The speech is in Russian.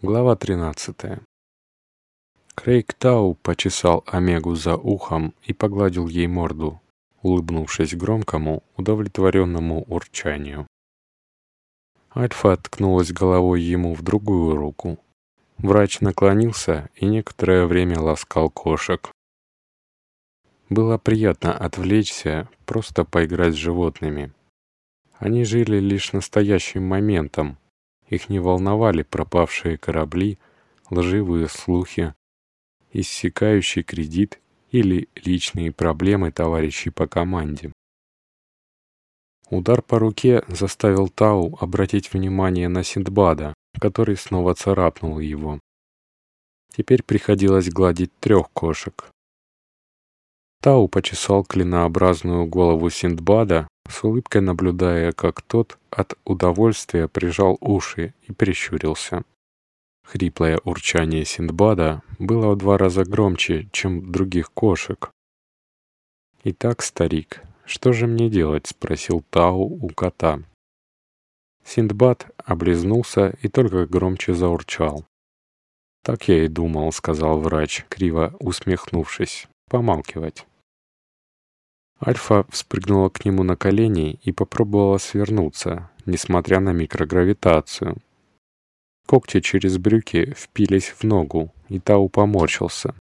Глава 13. Крейг Тау почесал Омегу за ухом и погладил ей морду, улыбнувшись громкому, удовлетворенному урчанию. Альфа ткнулась головой ему в другую руку. Врач наклонился и некоторое время ласкал кошек. Было приятно отвлечься, просто поиграть с животными. Они жили лишь настоящим моментом. Их не волновали пропавшие корабли, лживые слухи, иссякающий кредит или личные проблемы товарищей по команде. Удар по руке заставил Тау обратить внимание на Синдбада, который снова царапнул его. Теперь приходилось гладить 3 кошек. Тау почесал клинообразную голову Синдбада, с улыбкой наблюдая, как тот от удовольствия прижал уши и прищурился. Хриплое урчание Синдбада было в 2 раза громче, чем других кошек. «Итак, старик, что же мне делать?» — спросил Тау у кота. Синдбад облизнулся и только громче заурчал. «Так я и думал», — сказал врач, криво усмехнувшись. «Помалкивать». Альфа вспрыгнула к нему на колени и попробовала свернуться, несмотря на микрогравитацию. Когти через брюки впились в ногу, и Тау поморщился.